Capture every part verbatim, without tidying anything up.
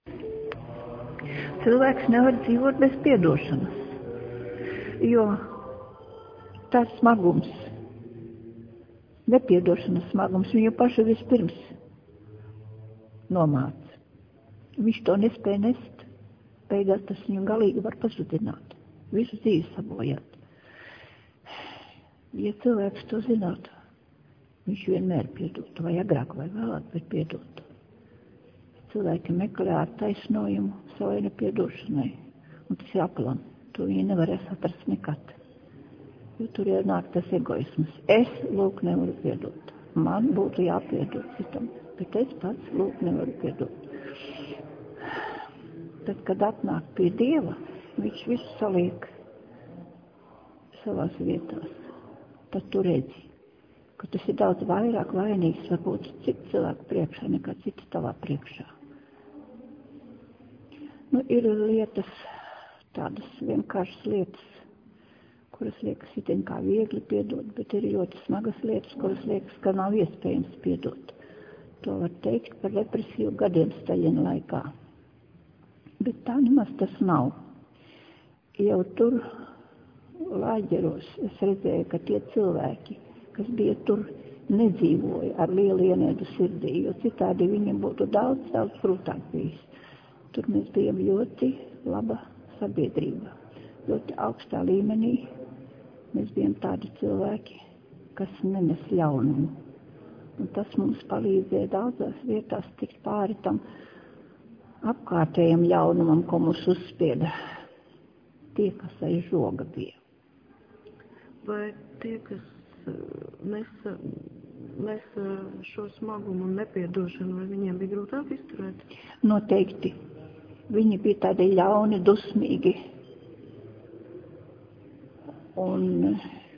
Cilvēks nevar dzīvot bez piedošanas, jo tas smagums, nepiedošanas smagums viņu pašu vispirms nomāca. Viņš to nespēja nest, beigās tas viņu galīgi var pazudināt, visu dzīvi sabojāt. Ja cilvēks to zinātu, viņš vienmēr piedotu, vai agrāk vai vēlāk, bet piedotu. Cilvēki meklē ar taisnojumu savai nepiedošanai, un tas ir aplam. To viņi nevarēs atrast nekad. Jo tur ir nāk tas egoisms. Es, lūk, nevaru piedot. Man būtu jāpiedot citam, bet es pats, lūk, nevaru piedot. Tad, kad atnāk pie Dieva, viņš visu saliek savās vietās. Tad tu redzi, ka tas ir daudz vairāk vainīgs, varbūt citu cilvēku priekšā, nekā citu tavā priekšā. Nu, ir lietas, tādas vienkāršas lietas, kuras liekas itin kā viegli piedot, bet ir ļoti smagas lietas, kuras liekas, ka nav iespējams piedot. To var teikt par depresīvu gadiem Staļina laikā. Bet tā nemaz tas nav. Jau tur lāģeros es redzēju, ka tie cilvēki, kas bija tur, nedzīvoja ar lielu ieniedu sirdī, jo citādi viņiem būtu daudz, daudz grūtāk bijis. Tur mēs bijām ļoti laba sabiedrība, ļoti augstā līmenī. Mēs bijām tādi cilvēki, kas nenes ļaunumu. Un tas mums palīdzēja daudzās vietās tikt pāri tam apkārtējam ļaunumam, ko mums uzspieda tie, kas aiz žoga bija. Vai tie, kas nesa, nesa šo smagumu un nepiedošanu, vai viņiem bija grūtāk izturēt? Noteikti. Viņi bija tādi ļauni, dusmīgi. Un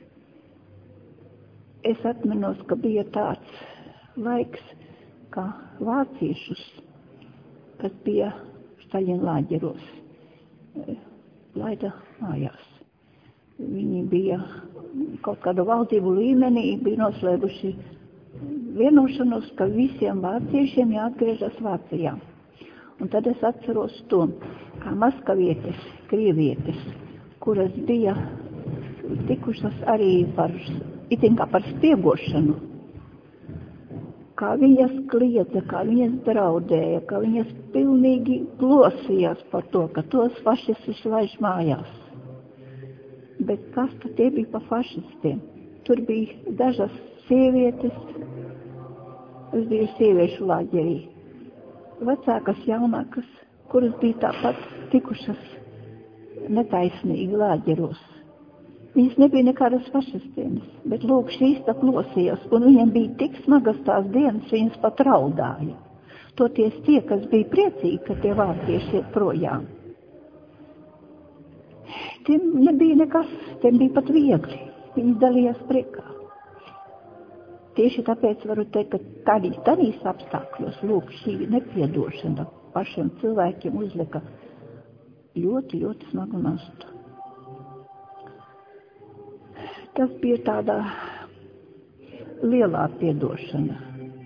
es atminos, ka bija tāds laiks, kā vāciešus, kas bija Staļina lāģeros, laida mājās. Viņi bija kaut kādu valdību līmenī, bija noslēguši vienošanos, ka visiem vāciešiem jāatgriežas Vācijā. Un tad es atceros to, kā maskavietes, krievietes, kuras bija tikušas arī par, itin kā par spiegošanu, kā viņas kliedza, kā viņas draudēja, kā viņas pilnīgi plosījās par to, ka tos fašistus laiž mājās. Bet kas tad tie bija pa fašistiem? Tur bija dažas sievietes, es biju sieviešu lāģerī, vecākas, jaunākas, kuras bija tāpat tikušas netaisnīgi lāģeros. Viņas nebija nekādas fašistienes, bet lūk, šīs tā plosījās, un viņiem bija tik smagas tās dienas, viņas pat raudāja. Toties tie, kas bija priecīgi, ka tie vācieši iet projām. Tiem nebija nekas, tiem bija pat viegli, viņi dalījās priekā. Tieši tāpēc varu teikt, ka tādīs, tādīs apstākļos, lūk, šī nepiedošana pašiem cilvēkiem uzlika ļoti, ļoti smagu nastu. Tas bija tādā lielā piedošana,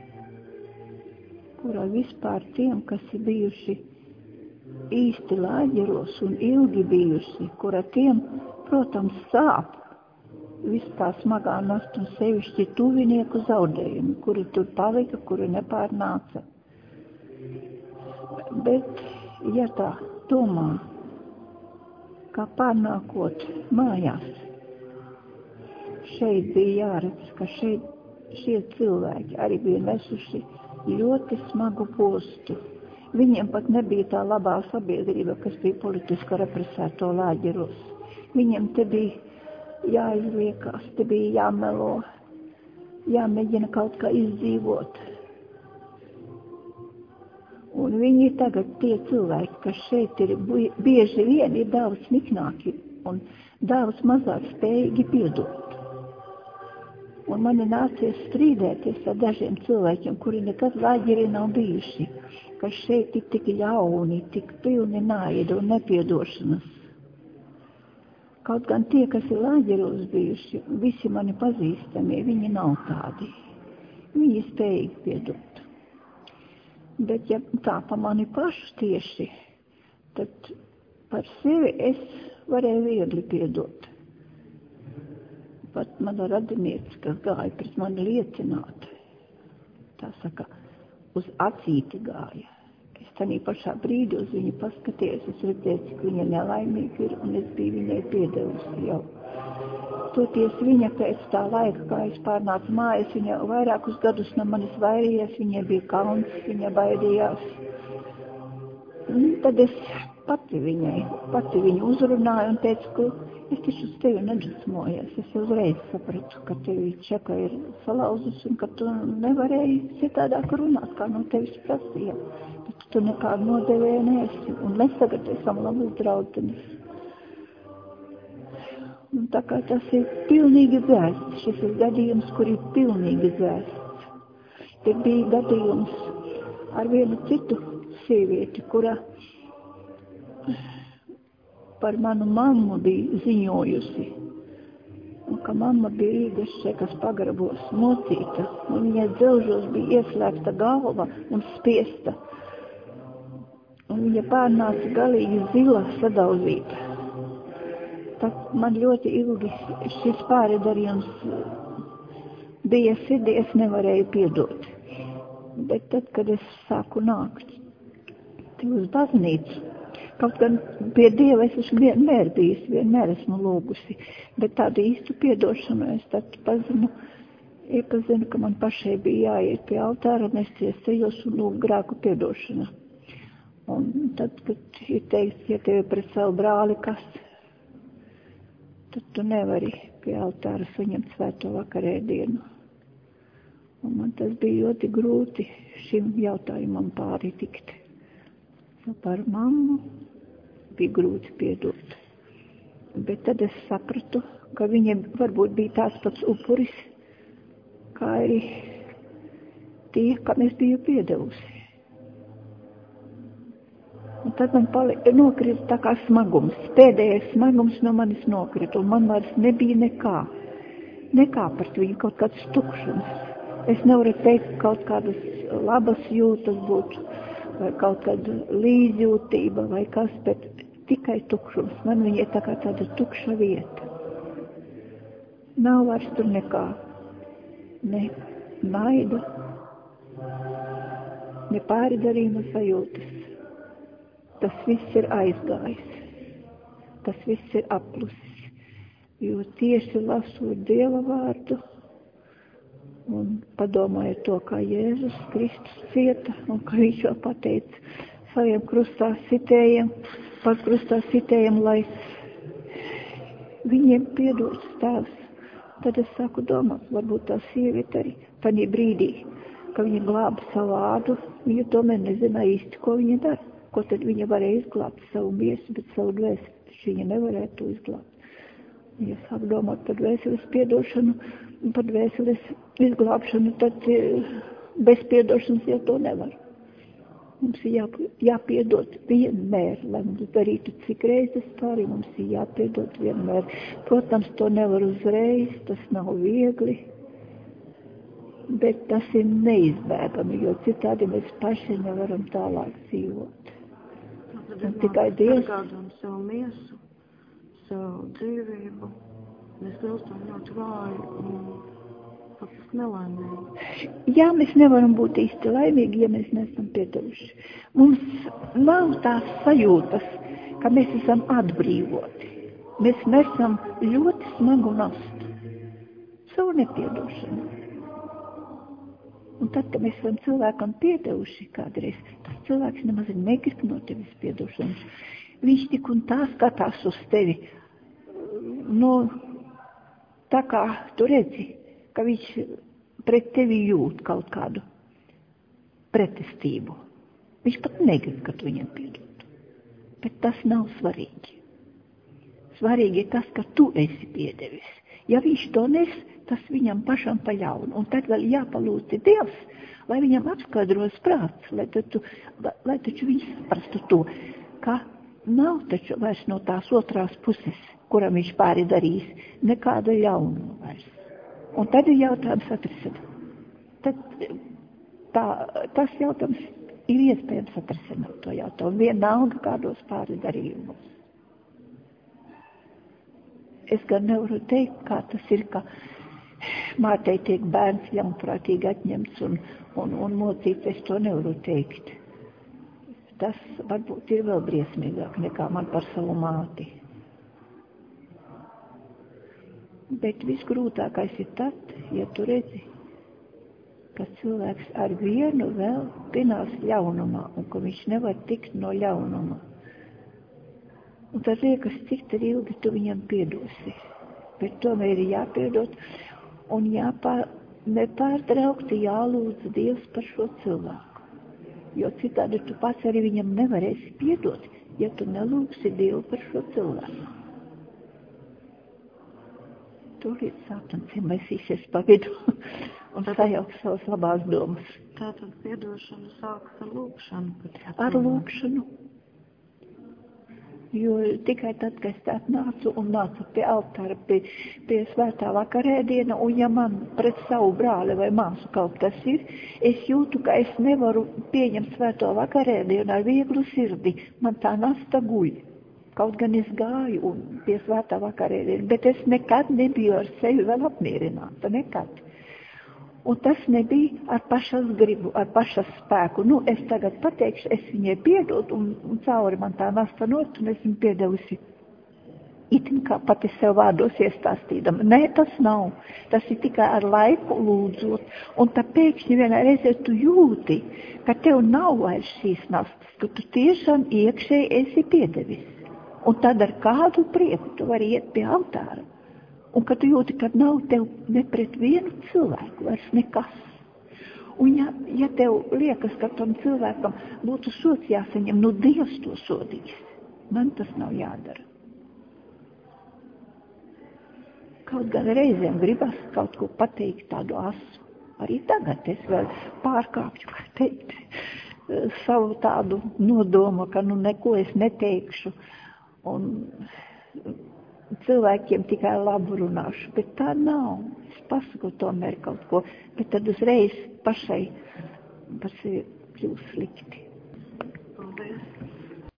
kurā vispār tiem, kas ir bijuši īsti lāģeros un ilgi bijuši, kura tiem, protams, sāp viss tā smagā nasta un sevišķi tuvinieku zaudējumi, kuri tur palika, kuri nepārnāca. Bet, ja tā domā, kā pārnākot mājās, šeit bija jāredz, ka šeit šie cilvēki arī bija nesuši ļoti smagu postu. Viņiem pat nebija tā labā sabiedrība, kas bija politiski represēto lāģeros. Viņiem te bija jāizliekās, te bija jāmelo, jāmēģina kaut kā izdzīvot. Un viņi tagad tie cilvēki, kas šeit ir bieži vien, ir daudz niknāki un daudz mazāk spējīgi piedot. Un man ir nācies strīdēties ar dažiem cilvēkiem, kuri nekad lāģerī nav bijuši, kas šeit ir tik ļauni, tik pilni naida un nepiedošanas. Kaut gan tie, kas ir lāģeros bijuši, visi mani pazīstamie, viņi nav tādi. Viņi spējīgi piedot. Bet ja tā pa mani pašu tieši, tad par sevi es varēju viegli piedot. Pat mana radiniece, kas gāja pret mani liecināt, tā saka, uz acīti gāja. Es tanī pašā brīdī uz viņu paskatījos, es redzēju, cik viņa nelaimīga ir, un es biju viņai piedevusi jau. Toties viņa pēc tā laika, kā es pārnācu mājas, viņa vairākus gadus no manis vairījās, viņai bija kauns, viņa baidījās. Un tad es pati viņai, pati viņu uzrunāju un teicu, ka es taču uz tevi nedusmojos. Es uzreiz sapratu, ka tevi čeka ir salauzus un ka tu nevarēji citādāk runāt, kā no tevis prasīja. Bet tu nekādu nodevēju neesi un mēs tagad esam labas draudzenes. Un tā kā tas ir pilnīgi dzēsts, šis ir gadījums, kur ir pilnīgi dzēsts. Te bija gadījums ar vienu citu sievieti, kura par manu mammu bija ziņojusi, un ka mamma bija Rīgas Čekas pagrabos mocīta, un viņai dzelžos bija ieslēgta galva un spiesta, un viņa pārnāca galīgi zila sadauzīta. Tad man ļoti ilgi šis pāridarījums bija sirdī, es nevarēju piedot. Bet tad, kad es sāku nākt uz baznīcu, kaut gan pie Dieva es esmu vienmēr bijis, vienmēr esmu lūgusi, bet tādu īstu piedošanu es tad pazinu, iepazinu, ka man pašai bija jāiet pie altāra, mesties ceļos un lūgt grēku piedošanu. Un tad, kad ir teikts, ja tevi pret savu brāli kas, tad tu nevari pie altāra saņemt svēto vakarēdienu. Un man tas bija ļoti grūti šim jautājumam pāri tikt. Par mammu bija grūti piedot. Bet tad es sapratu, ka viņa varbūt bija tāds pats upuris, kā arī tie, kam es biju piedevusi. Un tad man palika, nokrita tā kā smagums. Pēdējais smagums no manis nokrita, un man vairs nebija nekā. Nekā par viņu, kaut kāds tukšums. Es nevaru teikt, kaut kādas labas jūtas būtu, vai kaut kāda līdzjūtība, vai kas, bet tikai tukšums. Man viņa ir tā kā tāda tukša vieta. Nav vairs tur nekā. Ne naida, ne pāridarījuma sajūtas. Tas viss ir aizgājis. Tas viss ir aplusis. Jo tieši lasot Dieva vārdu un padomāju to, kā Jēzus Kristus cieta un kā viņš jau pateica saviem krustā sitējiem, par krustā sitējiem, lai viņiem piedots tēvs. Tad es sāku domāt, varbūt tā sieviete arī tādā brīdī, ka viņa glāba savu ādu, viņa tomēr nezināja īsti, ko viņa dara. Ko tad viņa varēja izglābt savu miesu, bet savu dvēseli viņa nevarēja to izglābt. Ja sāk domāt par dvēseles piedošanu, par dvēseles izglābšanu, tad bez piedošanas jau to nevar. Mums ir jā, jāpiedot vienmēr, lai mums darītu cik reizes pāri, mums ir jāpiedot vienmēr. Protams, to nevar uzreiz, tas nav viegli, bet tas ir neizbēgami, jo citādi mēs paši nevaram tālāk dzīvot. Un tikai Dievs sargādam savu miesu, savu dzīvību, mēs kļūstam ļoti vāji un faktiski nelaimīgi. Jā, mēs nevaram būt īsti laimīgi, ja mēs neesam piedevuši. Mums nav tās sajūtas, ka mēs esam atbrīvoti. Mēs nesam ļoti smagu nastu, savu nepiedošanu. Un tad, kad mēs esam cilvēkam piedevuši kādreiz, tas cilvēks nemaz negrib no tevis piedošanas. Viņš tik un tā skatās uz tevi. Nu, tā kā tu redzi, ka viņš pret tevi jūt kaut kādu pretestību. Viņš pat negrib, ka tu viņam piedotu. Bet tas nav svarīgi. Svarīgi ir tas, ka tu esi piedevis. Ja viņš to nes, tas viņam pašam pa ļaunu. Un tad vēl jāpalūdz Dievs, lai viņam apskaidros prāts, lai taču, lai taču viņš saprastu to, ka nav taču vairs no tās otrās puses, kuram viņš pāri darīs, nekāda ļaunuma vairs. Un tad ir jautājums atrisināt. Tad tā, tas jautājums ir iespējams atrisināt to jautājumu, vienalga kādos pārdarījumos. Es gan nevaru teikt, kā tas ir, ka mātei tiek bērns ļaunprātīgi atņemts un, un, un mocīts, es to nevaru teikt. Tas varbūt ir vēl briesmīgāk nekā man par savu māti. Bet visgrūtākais ir tad, ja tu redzi, ka cilvēks ar vienu vēl pinās ļaunumā un ka viņš nevar tikt no ļaunuma. Un tad liekas, cik tad ilgi tu viņam piedosi. Bet tomēr ir jāpiedot un jāpār, nepārtraukti jālūdz Dievs par šo cilvēku. Jo citādi tu pats arī viņam nevarēsi piedot, ja tu nelūgsi Dievu par šo cilvēku. Tūlīt Sātans iemesīsies pa vidu un sajauks savas labās domas. Tātad piedošana sākas ar lūgšanu. Ar lūgšanu. Jo tikai tad, kad es atnācu un nācu pie altāra, pie, pie svētā vakarēdiena, un ja man pret savu brāli vai māsu kaut kas ir, es jūtu, ka es nevaru pieņemt svēto vakarēdienu ar vieglu sirdi. Man tā nasta guļ. Kaut gan es gāju un pie svētā vakarēdiena, bet es nekad nebiju ar sevi vēl apmierināta, nekad. Un tas nebija ar pašas gribu, ar pašas spēku. Nu, es tagad pateikšu, es viņai piedod, un, un cauri man tā nasta not, un es viņu piedevusi. Itin kā pati sev vārdos iestāstīdama. Nē, tas nav. Tas ir tikai ar laiku lūdzot. Un tā pēkšņi vienā reizē tu jūti, ka tev nav vairs šīs nastas, ka tu tiešām iekšēji esi piedevis. Un tad ar kādu prieku tu vari iet pie altāra. Un kad tu jūti, ka nav tev ne pret vienu cilvēku vairs nekas. Un ja, ja tev liekas, ka tam cilvēkam būtu sots jāsaņem, nu Dievs to sodīs. Man tas nav jādara. Kaut gan reizēm gribas kaut ko pateikt tādu asu. Arī tagad es vēl pārkāpju, kā teikt, savu tādu nodomu, ka nu neko es neteikšu. Un cilvēkiem tikai labu runāšu, bet tā nav. Es pasaku tomēr kaut ko, bet tad uzreiz pašai par sevi kļūst slikti. Paldies.